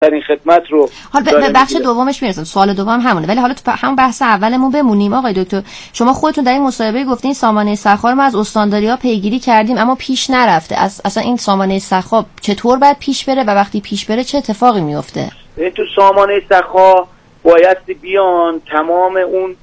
در این خدمت رو حالا به بخش دومش میرسم. سوال دوم همونه، ولی حالا تو همون بحث اولمون بمونیم. آقای دکتر، شما خودتون در این مصاحبه گفتین سامانه سخا رو ما از استانداری‌ها پیگیری کردیم اما پیش نرفته. اصلا این سامانه سخا چطور باید پیش بره و وقتی پیش بره چه اتفاقی میفته؟ تو سامانه سخا باید بیان تمام اون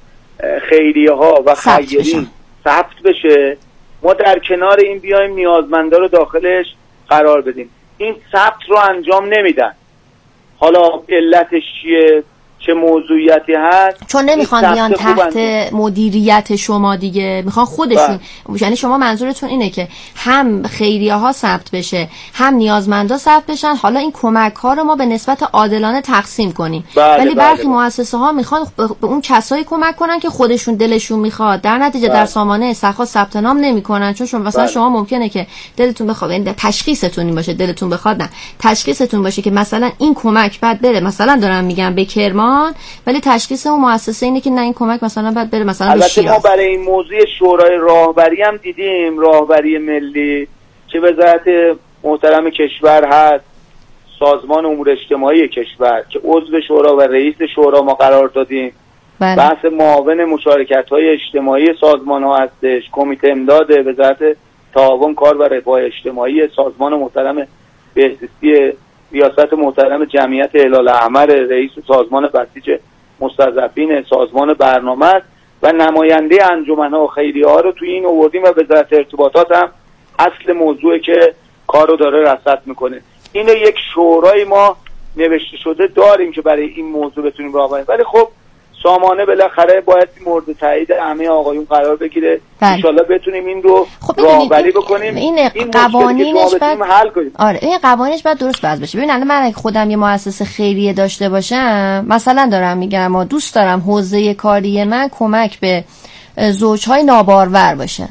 خیریه‌ها و خیرین ثبت بشه، ما در کنار این بیایم نیازمندا رو داخلش قرار بدیم. این ثبت رو انجام نمیدن. حالا علتش چیه، چه موضوعیتی هست؟ چون نمیخوان بیان تحت مدیریت شما دیگه، میخوان خودشون. یعنی شما منظورتون اینه که هم خیریه ها ثبت بشه هم نیازمندا ثبت بشن، حالا این کمک ها رو ما به نسبت عادلانه تقسیم کنیم. ولی برخی مؤسسه ها میخوان به اون کسایی کمک کنن که خودشون دلشون میخواد، در نتیجه در سامانه سخا ثبت نام نمیکنن. چون شما مثلا شما ممکنه که دلتون بخواد، این تشخیصتون این باشه، دلتون بخواد نه، تشخیصتون باشه که مثلا این کمک بعد بره، مثلا دارم میگم به کرمان، ولی تشخیص اون مؤسسه اینه که نه این کمک مثلا باید بره مثلا به شیراز. ما برای این موضوع شورای راهبری هم دیدیم، راهبری ملی که وزارت محترم کشور هست، سازمان امور اجتماعی کشور که عضو شورا و رئیس شورا ما قرار دادیم. بحث معاون مشارکت‌های اجتماعی سازمان ها هستش، کمیته امداد وزارت تعاون کار و رفاه اجتماعی، سازمان محترم بهزیستی ریاست محترم جمعیت هلال احمر، رئیس سازمان بسیج مستضعفین، سازمان برنامه و نماینده انجمن‌ها و خیریه‌ها رو توی این آوردیم و وزارت ارتباطات هم اصل موضوعی که کارو داره رصد میکنه. اینو یک شورای ما نوشته شده داریم که برای این موضوع بتونیم راه بندیم، ولی خب سامانه بالاخره باید مورد تایید همه آقایون قرار بگیره. ان شاءالله بتونیم این رو راهبری بکنیم، این قوانینش بعد حل کنیم. آره این قوانینش بعد درست باز بشه. ببین الان من اگه خودم یه مؤسسه خیریه داشته باشم، مثلا دارم میگم ما دوست دارم حوزه کاری من کمک به زوجهای نابارور باشه.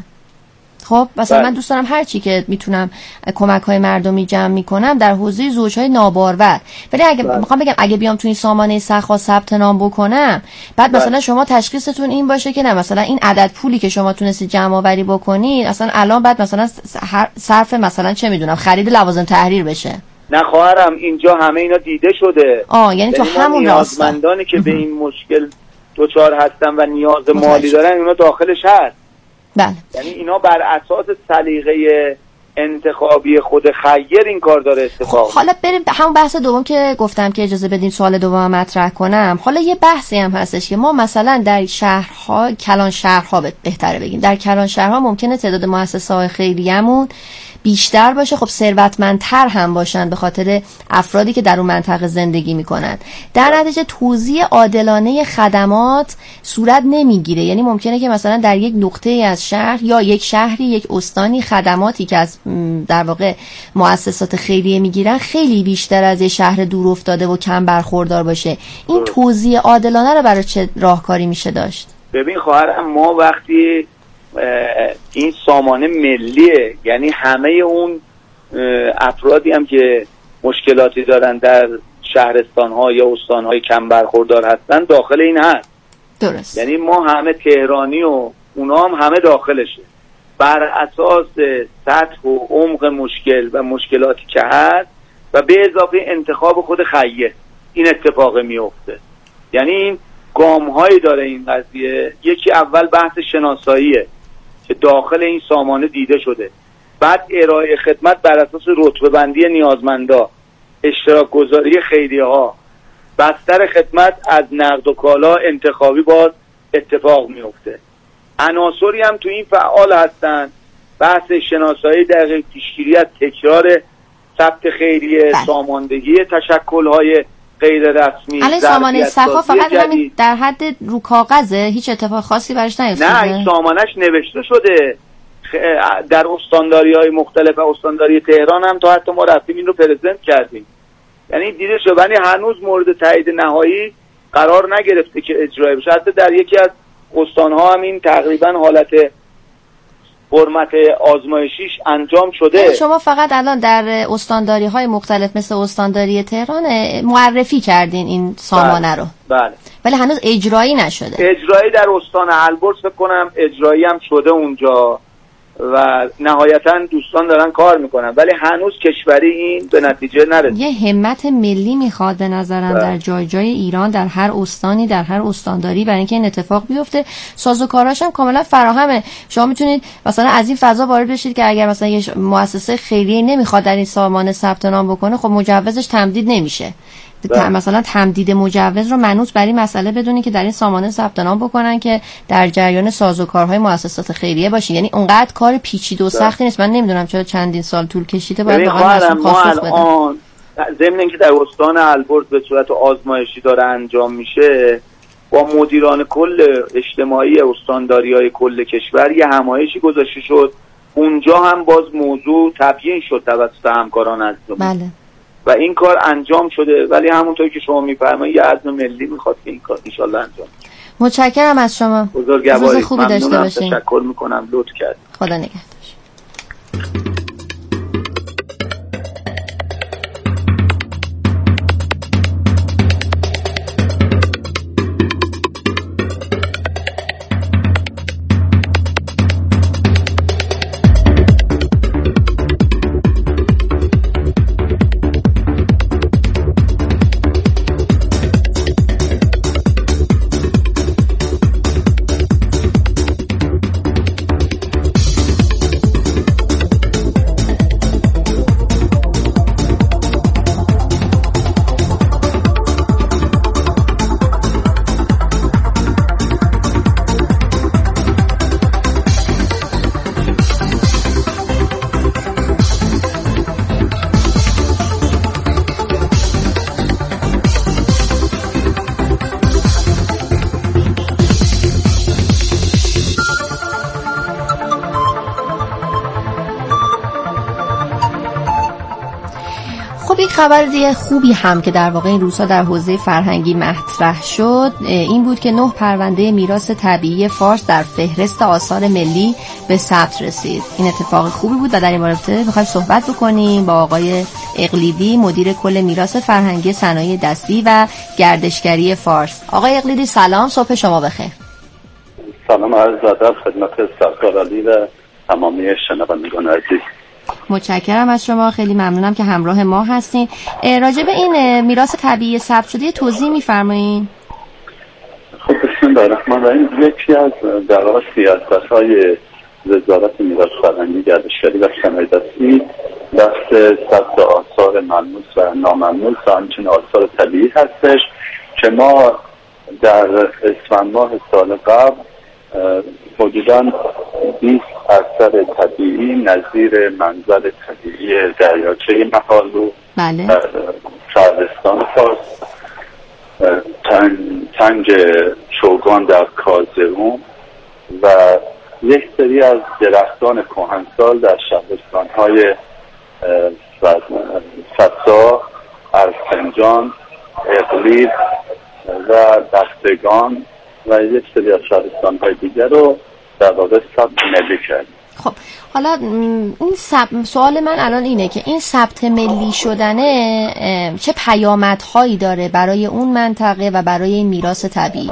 خب مثلا من دوست دارم هر چی که میتونم کمک‌های مردمی جمع میکنم در حوزه زوجهای نابارور. ولی اگه میخوام بگم اگه بیام تو این سامانه سخا ثبت نام بکنم، بعد مثلا شما تشخیصتون این باشه که نه مثلا این عدد پولی که شما تونستید جمع آوری بکنید اصلا الان بعد مثلا صرف مثلا چه میدونم خرید لوازم تحریر بشه. نه خواهرم، اینجا همه اینا دیده شده. یعنی تو همون نیازمندانی که به این مشکل دچار هستن و نیاز مالی دارن اونا داخلش هست. بله. یعنی اینا بر اساس سلیقه انتخابی خود خیر این کار داره اتفاق. حالا بریم همون بحث دوم که گفتم که اجازه بدین سوال دوم مطرح کنم. حالا یه بحثی هم هستش که ما مثلا در شهرها، کلان شهرها بهتره بگیم، در کلان شهرها ممکنه تعداد مؤسسه‌های خیریه‌مون بیشتر باشه، خب ثروتمندتر هم باشن به خاطر افرادی که در اون منطقه زندگی میکنن. در نتیجه توزیع عادلانه خدمات صورت نمیگیره. یعنی ممکنه که مثلا در یک نقطه از شهر یا یک شهری، یک استانی، خدماتی که از در واقع مؤسسات خیریه میگیرن خیلی بیشتر از یه شهر دور افتاده و کم برخوردار باشه. این توزیع عادلانه رو برای چه راهکاری میشه داشت؟ ببین خواهرم، ما وقتی این سامانه ملیه، یعنی همه اون افرادی هم که مشکلاتی دارن در شهرستان‌ها یا استان‌های کم برخوردار هستن داخل این هست. درست. یعنی ما همه تهرانی و اونا هم همه داخلشه. بر اساس سطح و عمق مشکل و مشکلاتی که هست و به اضافه انتخاب خود خیر این اتفاق میفته. یعنی این گام‌هایی داره این قضیه. یکی اول بحث شناساییه که داخل این سامانه دیده شده، بعد ارائه خدمت بر اساس رتبه بندی نیازمندا، اشتراک گذاری خیریه ها، بستر خدمت از نقد و کالا انتخابی باز اتفاق میفته. عناصری هم تو این فعال هستن، بحث شناسایی دقیق، پیشگیری از تکرار ثبت خیریه، ساماندهی تشکل‌های غیر رسمی. الان سامانه سخا فقط همین در حد رو کاغذه، هیچ اتفاق خاصی براش نیفتاده؟ نه، این سامانش نوشته شده در استانداری‌های مختلف. استانداری تهران هم تا حتی ما رفتیم این رو پرزنت کردیم، یعنی دیده شد، ولی هنوز مورد تایید نهایی قرار نگرفته که اجرایی بشه. حتی در یکی از استان‌ها هم این تقریبا حالت فرمت آزمایشیش انجام شده. شما فقط الان در استانداری‌های مختلف مثل استانداری تهران معرفی کردین این سامانه رو. بله. ولی هنوز اجرایی نشده. اجرایی در استان البرز فکر کنم اجرایی هم شده اونجا، و نهایتا دوستان دارن کار میکنن، ولی هنوز کشوری این به نتیجه نرسید. یه همت ملی میخواد به نظرم در جای جای ایران، در هر استانی، در هر استانداری، برای اینکه این اتفاق بیفته. سازوکاراش هم کاملا فراهمه. شما میتونید مثلا از این فضا وارد بشید که اگر مثلا یه مؤسسه خیریه نمیخواد در این سازمان ثبت نام بکنه، خب مجوزش تمدید نمیشه. مثلا تمدید مجوز رو منوط بر این مسئله بدونی که در این سامانه ثبت نام بکنن که در جریان سازوکارهای مؤسسات خیریه باشی. یعنی اونقدر کار پیچیده و سختی نیست. من نمیدونم چرا چندین سال طول کشیده. باید واقعا پاسخ بدم. ضمن اینکه در استان البرز به صورت آزمایشی داره انجام میشه، با مدیران کل اجتماعی استانداری‌های کل کشور یه همایشی گذاشته شد. اونجا هم باز موضوع تبیین شد توسط همکاران ازمون. بله. و این کار انجام شده، ولی همونطور که شما میفرمایید یه عزم ملی میخواد که این کار انشالله انجام شه. متشکرم از شما. بزرگوارید. خوبی داشته باشین. تشکر میکنم، لطف کردید. خدا نگهدار. خبر دیگه خوبی هم که در واقع این روزها در حوزه فرهنگی مطرح شد این بود که 9 پرونده میراث طبیعی فارس در فهرست آثار ملی به ثبت رسید. این اتفاق خوبی بود و در این رابطه می‌خوایم صحبت بکنیم با آقای اقلیدی، مدیر کل میراث فرهنگی صنایع دستی و گردشگری فارس. آقای اقلیدی سلام، صبح شما بخیر. سلام عرض ادب خدمت سرکار علی و تمامی شنوندگان عزیز. متشکرم از شما، خیلی ممنونم که همراه ما هستین. راجع به این میراث طبیعی ثبت شده توضیح می‌فرمایید؟ خب بسم الله الرحمن الرحیم. یکی از در واقع سیاست‌های وزارت میراث فرهنگی، گردشگری و صنایع دستی بحث ثبت آثار ملموس و ناملموس و همچنین آثار طبیعی هستش که ما در اسفند ماه سال قبل حدوداً 20 اثر طبیعی نظیر منظر طبیعی دریاچه مهالو، بله، شهرستان فارس، تنگ چوگان در کازرون و یک سری از درختان کهنسال در شهرستان‌های فسا، ارسنجان، اقلید و بختگان و یک سری از شهرستان‌های دیگر رو در واقع ثبت ملی کرد. خب حالا این سوال من الان اینه که این ثبت ملی شدنه چه پیامدهایی داره برای اون منطقه و برای این میراث طبیعی؟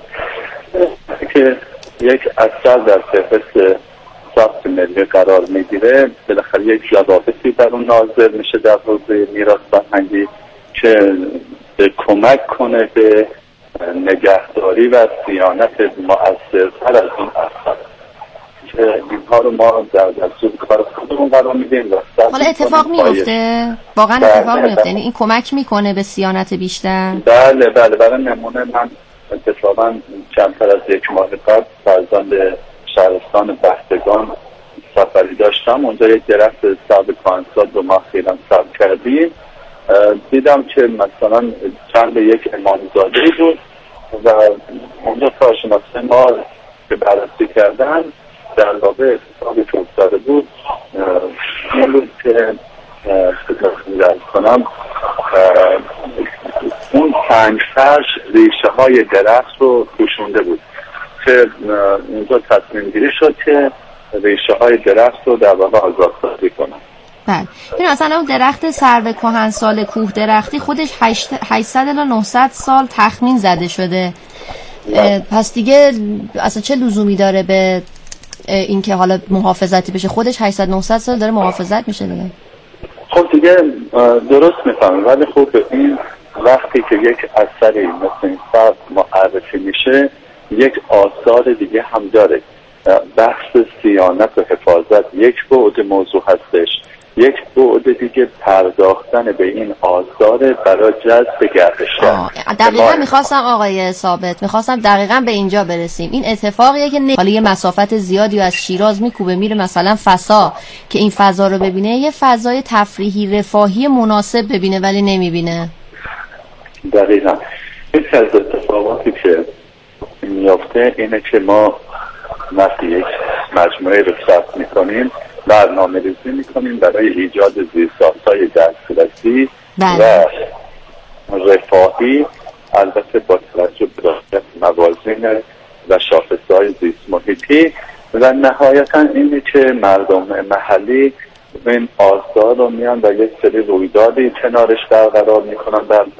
که یک اثر در فهرست ثبت ملی قرار میگیره، بالاخره یک ضوابطی در اون نازل میشه در حوزه میراث فرهنگی که کمک کنه به نگهداری و صیانت مؤثرتر از این اثر که اینها رو ما در دستور کار خودمون قرار میدیم. حالا اتفاق میفته؟ واقعا اتفاق میفته؟ یعنی این کمک میکنه به صیانت بیشتر؟ بله بله. برای نمونه من اتفاقا کمتر از 1 ماه قبل فرزند شهرستان بختگان سفری داشتم. اونجا یک درخت سرو کهنسال رو ما خیلی ثبت کردیم. دیدم که مثلا چند یک امامزاده‌ای بود و اونجا کارشناسه ما که بررسی کردن در واقع اتفاقی که افتاده بود این بود که خدمت کنم اون تنگ فرش ریشه های درخت رو پوشونده بود که اونجا تصمیم گیری شد که ریشه های درخت رو در واقع آزادسازی کنن. بله. این اصلا اون درخت سرو کهنسال کوه درختی خودش 800 الی 900 سال تخمین زده شده. پس دیگه اصلا چه لزومی داره به این که حالا محافظتی بشه، خودش 800 900 سال داره محافظت میشه دیگه. خب دیگه درست میفهمم، ولی خب این وقتی که یک اثری مثل این فرد معرفی میشه یک آثار دیگه هم داره. بحث صیانت و حفاظت یک بعد موضوع هستش، یک بعد دیگه پرداختن به این آثار برای جذب گردشگر. دقیقاً میخواستم آقای ثابت دقیقاً به اینجا برسیم. این اتفاقیه که حالا یه مسافت زیادی از شیراز میکوبه میره مثلا فسا که این فضا رو ببینه، یه فضای تفریحی رفاهی مناسب ببینه ولی نمیبینه. دقیقاً یکی از اتفاقاتی که میافته اینه که ما وقتی یک مجموعه رو ثبت میکنیم برنامه ریزی میکنیم برای ایجاد زیرساخت‌های دسترسی و رفاهی، البته با توجه به موازین و شاخص‌های زیست محیطی، و نهایتا اینه که مردم محلی این آثار رو میان و یک سری رویدادی کنارش برقرار میکنن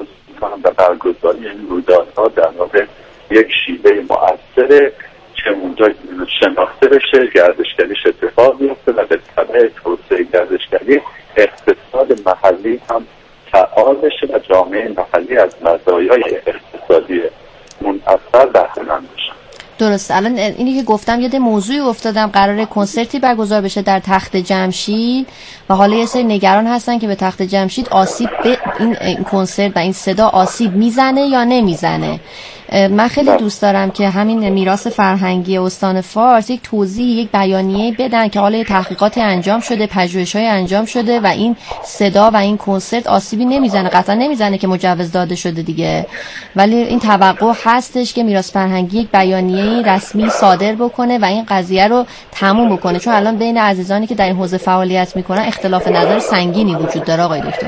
و برگزاری این رویدادها در واقع یک شیوه مؤثره که اونجا شناخته بشه، گردشگریش اتفاق میفته و به تبع توسعه گردشگری اقتصاد محلی هم فعال بشه و جامعه محلی از مزایای اقتصادی منحصر بهره مند بشه. درست. الان اینی که گفتم یاد موضوعی افتادم، قراره کنسرتی برگزار بشه در تخت جمشید و حالا یه سری نگران هستن که به تخت جمشید آسیب به این کنسرت و این صدا آسیب میزنه یا نمیزنه. من خیلی دوست دارم که همین میراث فرهنگی استان فارس یک توضیح، یک بیانیه بدن که حالا تحقیقاتی انجام شده، پژوهش‌های انجام شده و این صدا و این کنسرت آسیبی نمیزنه، قطعا نمیزنه که مجوز داده شده دیگه، ولی این توقع هستش که میراث فرهنگی یک بیانیه رسمی صادر بکنه و این قضیه رو تموم بکنه، چون الان بین عزیزانی که در این حوزه فعالیت میکنن اختلاف نظر سنگینی وجود داره. آقای دکتر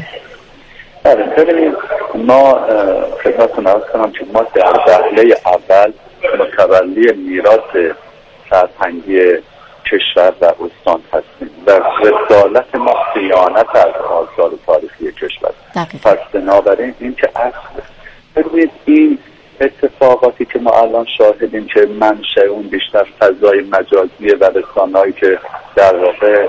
ببینید، ما خدمتتون عرض کنم که ما در دهله اول متولی میراث فرهنگی کشور و استان هستیم و رسالت ما صیانت از آثار تاریخی کشور. پس بنابراین این که اصل ببینید این اتفاقاتی که ما الان شاهدیم که منشأ اون بیشتر فضای مجازیه و رسانه‌ای که در واقع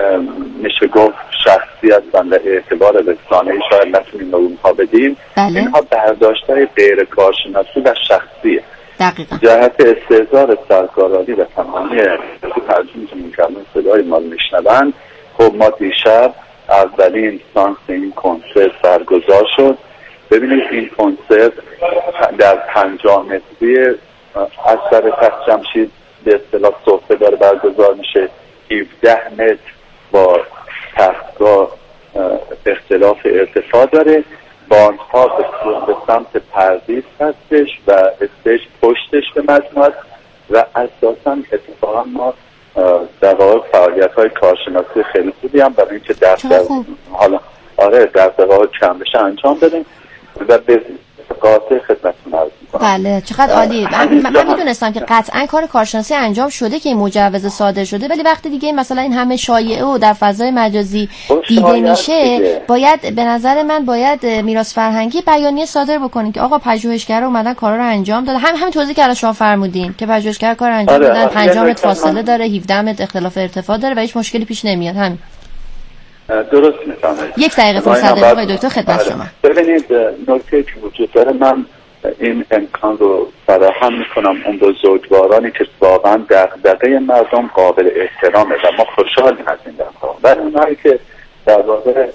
میشه گفت شخصی هستن و اعتبار رسانه‌ای شاید نتونیم به اونها بدیم. بله. اینها برداشت‌های غیر کارشناسی و شخصیه. دقیقا. جهت استحضار سرکارانی و تمامی ترجمه که می‌کنن صدای ما میشنوند. خب ما دیشب اولین سانس این کنسرت برگزار شد. ببینید این کنسرت در 50 متری از سر تخت جمشید به اصطلاح صفحه داره برگزار میشه. 17 متر با تختگاه اختلاف ارتفاع داره. بانها به سمت پردیس هستش و استیج پشتش به مجموعه و اساسا اتفاقا ما در واقع فعالیت‌های کارشناسی خیلی خوبی هم برای اینکه حالا دقیقا کم بشه انجام بدیم و به قاطع خدمتتون عرض می‌کنم. بله چقدر عالی. من میدونستم که قطعا کار کارشناسی انجام شده که این مجوز صادر شده، ولی وقتی دیگه مثلا این همه شایعه و در فضای مجازی دیده میشه دیگه. باید به نظر من باید میراث فرهنگی بیانیه صادر بکنه که آقا پژوهشگرا اومدن کارا رو انجام دادن. همین توضیحی که الان شما فرمودین که پژوهشگرا کار انجام دادن، 50 متر فاصله داره، 17 متر اختلاف ارتفاع داره و هیچ مشکلی پیش نمیاد. همین درست میفهمید. یک دقیقه فرصت دارید آقای دکتر خدمت شما. ببینید نکته که وجود داره، من این امکان رو فراهم میکنم اون بزرگوارانی که واقعا دغدغه مردم قابل احترامه و ما خوشحالیم از این دغدغه، و اونایی که در واقع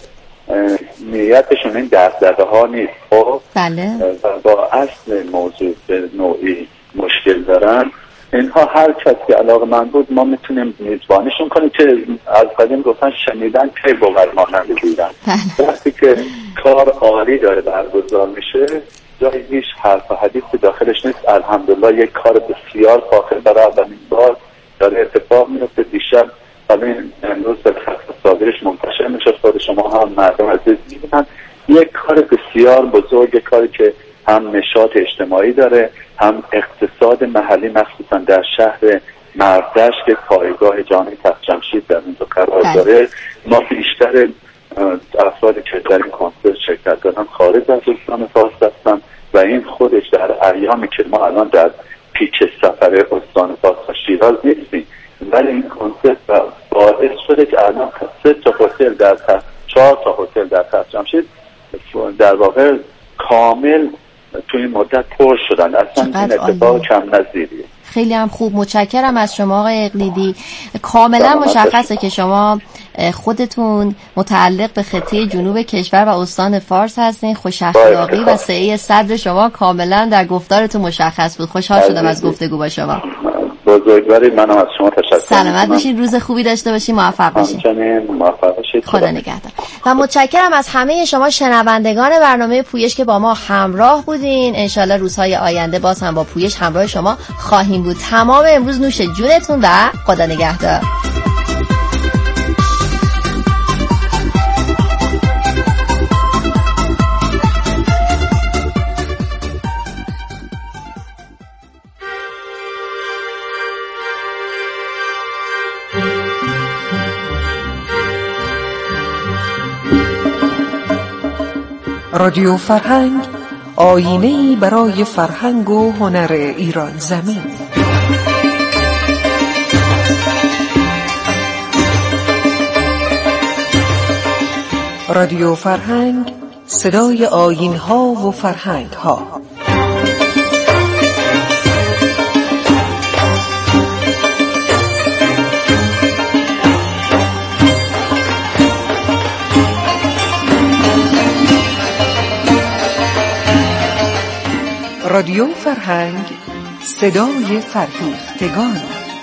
نیتشون این دغدغه ها نیست بله و با اصل موضوع به نوعی مشکل دارن، اینها هر کسی که علاقه من بود ما میتونیم میزبانشون کنیم که از قدیم گفتن شنیدن که بود مانند دیدن. وقتی که کار عالی داره برگزار میشه جای هیچ حرف و حدیثی داخلش نیست. الحمدلله یک کار بسیار فاخر برای اولین بار داره اتفاق میفته. دیشب همین امروز به خط صادرش منتشر میشه، خود شما هم مردم عزیز میبینن. یک کار بسیار بزرگ، کاری که هم نشاط اجتماعی داره، هم اقتصاد محلی مخصوصا در شهر مردش که پایگاه جامع تخت جمشید در اونجا قرار داره. ما بیشتر افرادی که در این کنسرت شرکت دارن خارج از استان فارس هستن و این خودش در ایامی که ما الان در پیک سفر استان فارس و شیراز نیستیم ولی این کنسپت باعث شده که الان 3 تا هتل در 4 تا هتل در جمشید در واقع کامل تو این مدت پر شدن. اصلا این اتفاق کم نظیریه. خیلی هم خوب، متشکرم از شما آقای اقلیدی. کاملا مشخصه که شما خودتون متعلق به خطه جنوب کشور و استان فارس هستین. خوش اخلاقی و سعی صدر شما کاملا در گفتارتون مشخص بود. خوشحال شدم از گفتگو با شما. بزرگواری، منم از شما تشکر. سلامت باشین، روز خوبی داشته باشین، موفق باشین. موفق باشید. خدا نگهدار. و متشکرم از همه شما شنوندگان برنامه پویش که با ما همراه بودین. انشالله روزهای آینده باز هم با پویش همراه شما خواهیم بود. تمام امروز نوش جونتون و خدا نگهدار. رادیو فرهنگ، آیینه‌ای برای فرهنگ و هنر ایران زمین. رادیو فرهنگ، صدای آیین‌ها و فرهنگ‌ها. رادیو فرهنگ، صدای فرهیختگان.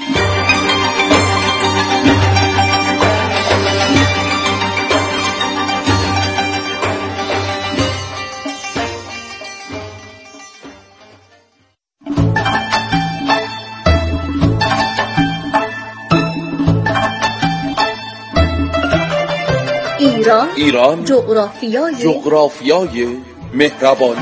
ایران جغرافیای مهربانی.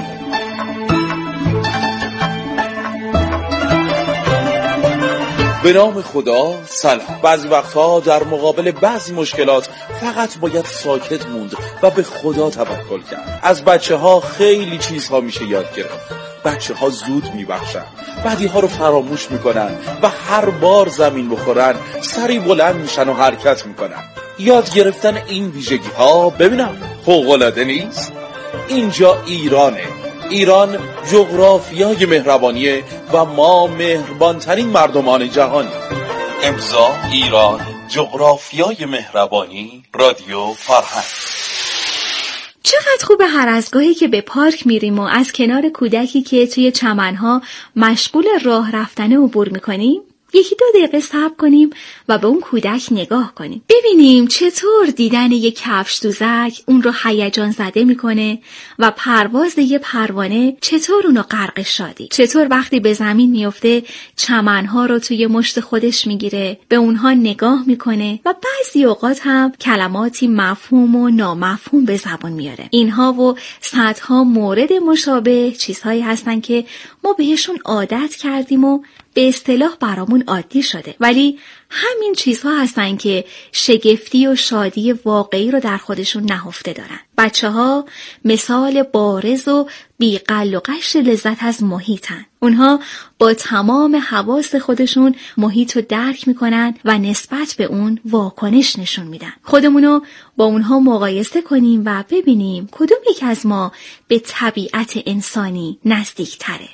به نام خدا، سلام. بعضی وقتها در مقابل بعضی مشکلات فقط باید ساکت موند و به خدا توکل کرد. از بچه‌ها خیلی چیزها میشه یاد گرفت. بچه‌ها زود میبخشن، بعدی‌ها رو فراموش میکنن و هر بار زمین بخورن سری بلند میشن و حرکت میکنن. یاد گرفتن این ویژگی‌ها ببینم فوق‌العاده نیست؟ اینجا ایرانه. ایران جغرافیای مهربانیه و ما مهربانترین مردمان جهانی. امضا ایران جغرافیای مهربانی، رادیو فرهنگ. چقدر خوبه هر از گاهی که به پارک میریم و از کنار کودکی که توی چمنها مشغول راه رفتن عبور میکنیم 1-2 دقیقه صبر کنیم و به اون کودک نگاه کنیم. ببینیم چطور دیدن یک کفش دوزک اون رو هیجان زده میکنه و پرواز یه پروانه چطور اونو غرق شادی. چطور وقتی به زمین میفته چمنها رو توی مشت خودش میگیره، به اونها نگاه میکنه و بعضی اوقات هم کلماتی مفهوم و نامفهوم به زبان میاره. اینها و صدها مورد مشابه چیزهایی هستن که ما بهشون عادت کردیم و به اصطلاح برامون عادی شده، ولی همین چیزها هستن که شگفتی و شادی واقعی رو در خودشون نهفته دارن. بچه‌ها مثال بارز و بی‌قل و قش لذت از محیطن. اونها با تمام حواس خودشون محیط رو درک میکنن و نسبت به اون واکنش نشون میدن. خودمونو با اونها مقایسه کنیم و ببینیم کدوم یک از ما به طبیعت انسانی نزدیک تره.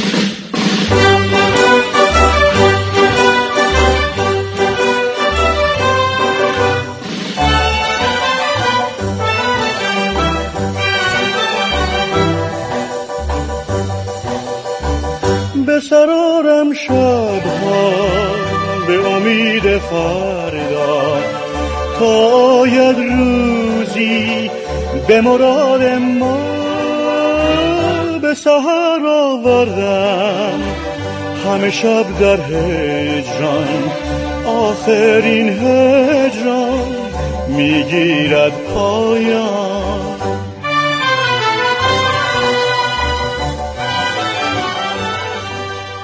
به سرارم شبها به امید فردا تا آید روزی به مراد ما. به سحر آوردم همه شب در هجران، آخرین هجران میگیرد پایان.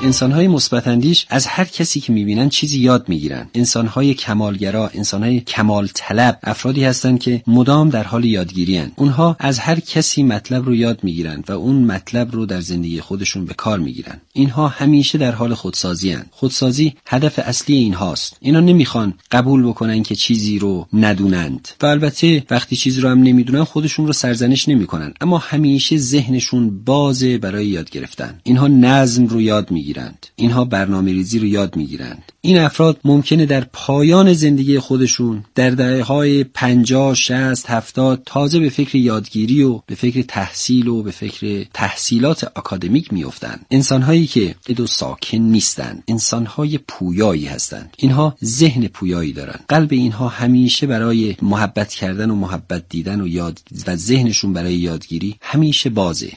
انسان‌های مثبت اندیش از هر کسی که می‌بینن چیزی یاد می‌گیرن. انسان‌های کمالگرا، انسان‌های کمال طلب، افرادی هستند که مدام در حال یادگیری هستند. اونها از هر کسی مطلب رو یاد می‌گیرن و اون مطلب رو در زندگی خودشون به کار می‌گیرن. اینها همیشه در حال خودسازی هستند. خودسازی هدف اصلی اینهاست. اینا نمی‌خوان قبول بکنن که چیزی رو ندونند. و البته وقتی چیزی رو هم نمی‌دونن خودشون رو سرزنش نمی‌کنن، اما همیشه ذهنشون بازه برای یاد گرفتن. اینها نظم رو یاد می‌گیرند. اینها برنامه‌ریزی رو یاد می‌گیرند. این افراد ممکنه در پایان زندگی خودشون در دهه‌های 50، 60، 70 تازه به فکر یادگیری و به فکر تحصیل و به فکر تحصیلات آکادمیک میافتند. انسان‌هایی که دو ساکن نیستند، انسان‌های پویایی هستند. اینها ذهن پویایی دارند. قلب اینها همیشه برای محبت کردن و محبت دیدن و ذهنشون برای یادگیری همیشه بازه.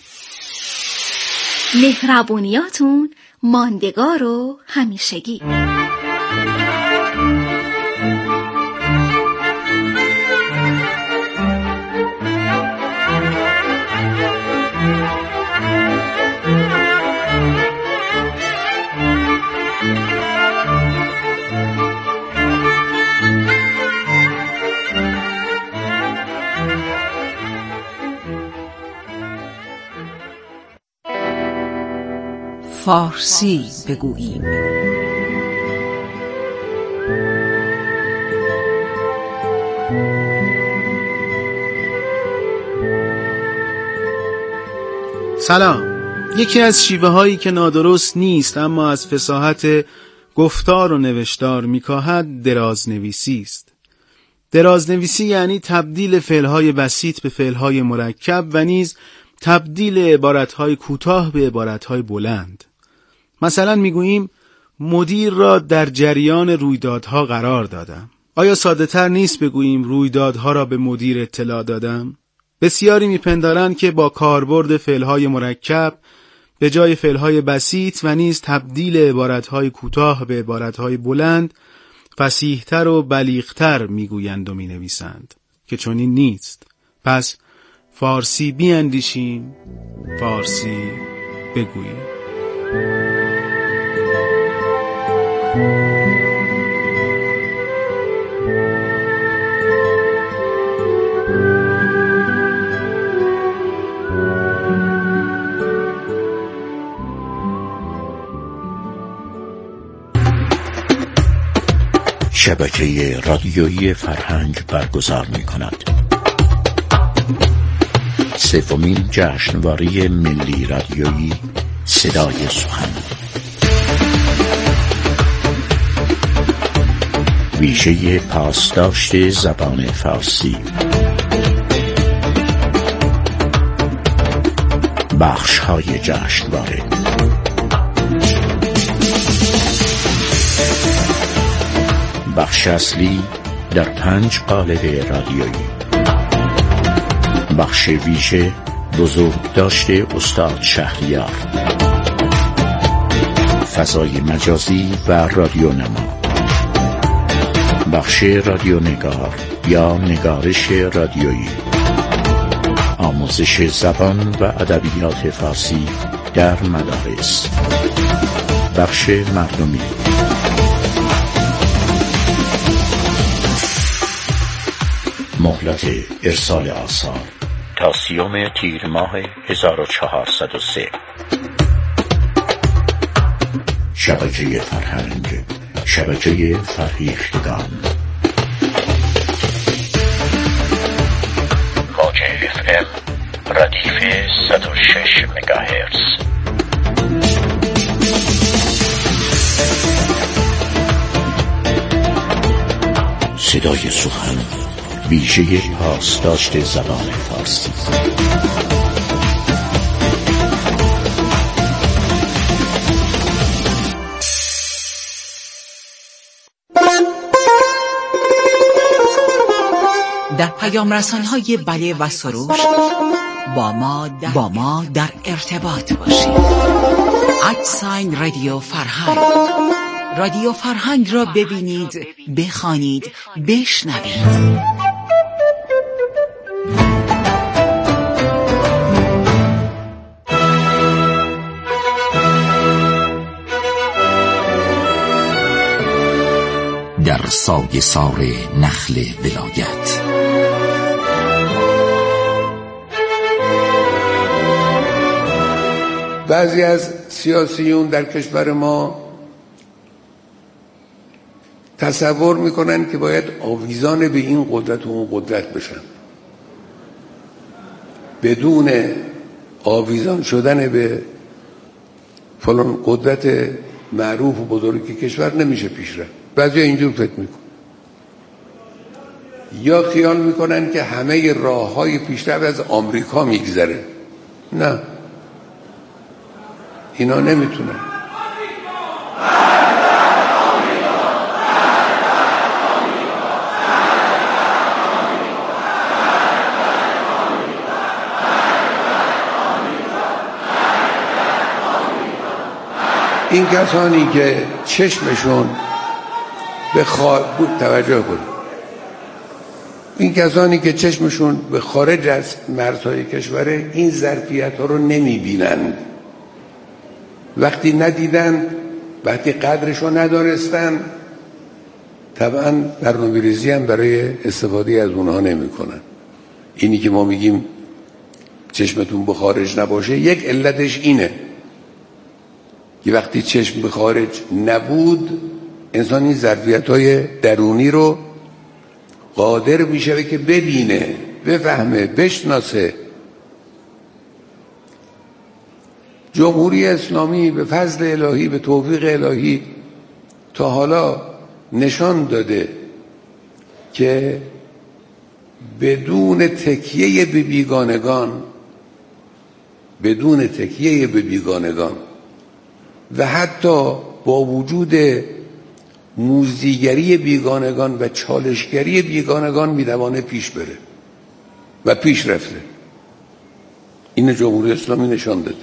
مهربونیاتون ماندگار و همیشگی. فارسی بگوییم. سلام. یکی از شیوه هایی که نادرست نیست اما از فصاحت گفتار و نوشتار میکاهد درازنویسی است. درازنویسی یعنی تبدیل فعلهای بسیط به فعلهای مرکب و نیز تبدیل عبارتهای کوتاه به عبارتهای بلند. مثلا میگوییم مدیر را در جریان رویدادها قرار دادم. آیا ساده تر نیست بگوییم رویدادها را به مدیر اطلاع دادم؟ بسیاری میپندارند که با کاربرد فعلهای مرکب به جای فعلهای بسیط و نیز تبدیل عبارتهای کوتاه به عبارتهای بلند فصیح‌تر و بلیغ‌تر میگویند و مینویسند که چنین نیست. پس فارسی بیاندیشیم، فارسی بگوییم. شبکه رادیویی فرهنگ برگزار می‌کند. 3مین جشنواره ملی رادیویی صدای سخن، ویژه پاسداشت زبان فارسی. بخش‌های جشنواره: بخش اصلی در 5 قالب رادیویی. بخش ویژه بزرگداشت استاد شهریار. فضای مجازی و رادیونما. بخش رادیونگار یا نگارش رادیویی. آموزش زبان و ادبیات فارسی در مدارس. بخش مردمی. مهلت ارسال آثار تا 30 تیر ماه 1403. شبکه فرهنگ، شبکه فرهیختگان. موج FM ردیف 106 مگاهرتز. صدای سخن، ویژه پاسداشت زبان فارسی. در پیام رسان‌های بله و سروش با ما در ارتباط باشید. @رادیو فرهنگ. رادیو فرهنگ را ببینید، بخوانید، بشنوید. در سایه سار نخل ولایت. بعضی از سیاسیون در کشور ما تصور میکنن که باید آویزان به این قدرت و اون قدرت بشن. بدون آویزان شدن به فلان قدرت معروف و بزرگی کشور نمیشه پیش رفت. بعضی اینجور فکر میکنن یا خیال میکنن که همه راههای پیشرفت از آمریکا میگذره. نه، اینا نمیتونن. این کسانی که چشمشون به توجه کنید، این کسانی که چشمشون به خارج از مرزهای کشوره این ظرفیت ها رو نمیبینند. وقتی ندیدن، وقتی قدرشو ندارستن، طبعا برنامه‌ریزی هم برای استفاده از اونها نمیکنن. اینی که ما میگیم چشمتون به خارج نباشه، یک علتش اینه که وقتی چشم به خارج نبود، انسان این ظرفیت‌های درونی رو قادر میشه که ببینه، بفهمه، بشناسه. جمهوری اسلامی به فضل الهی، به توفیق الهی تا حالا نشان داده که بدون تکیه به بیگانگان و حتی با وجود موذیگری بیگانگان و چالشگری بیگانگان میتوانه پیش بره و پیش رفته. این جمهوری اسلامی نشان داده.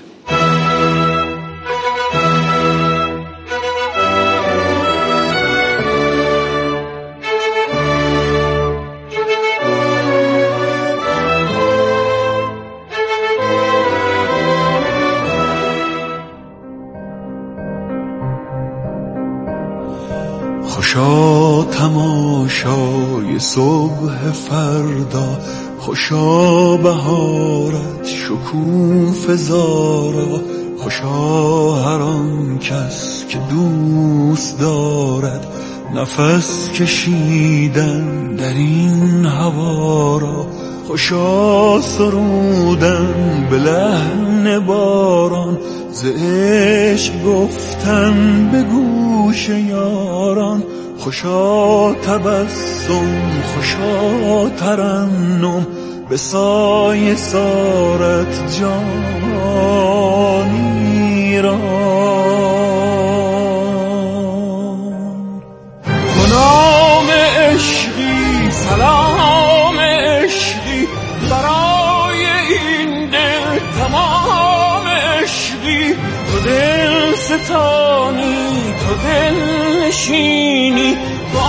خوشا تماشای صبح فردا، خوشا بهارت شکوفه زارا، خوشا هر آن کس که دوست دارد نفس کشیدن در این هوا را، خوشا سرودن به لحن باران، ز عشق گفتن به گوش یاران، خوشا تبسم خوشا ترنم به سایه سارت جانی را. کنام عشقی سلام عشقی برای این دل تمام عشقی، تو دل ستانی تو دل نشینی، تو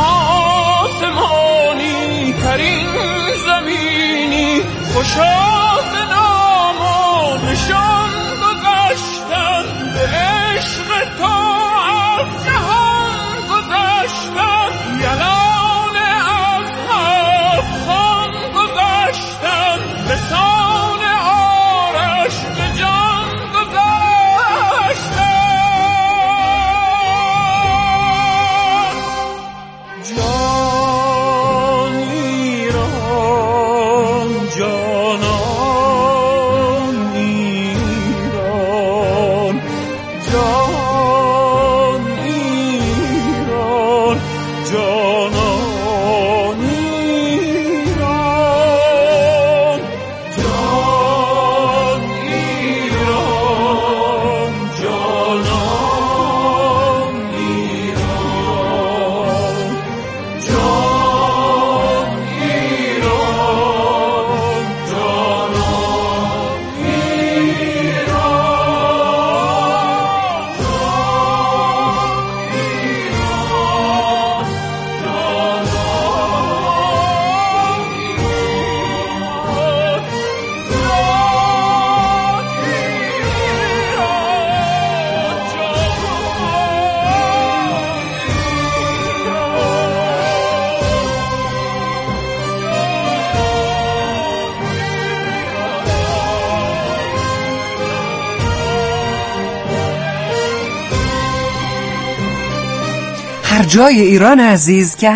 آسمانی ترین زمینی، خوشا ز نام و نشان گذشتن به عشق تو از جهان گذشتن، یلان از افغان گذشتن به سان آرش به جان گذشتن. جانی را جانا هر جای ایران عزیز که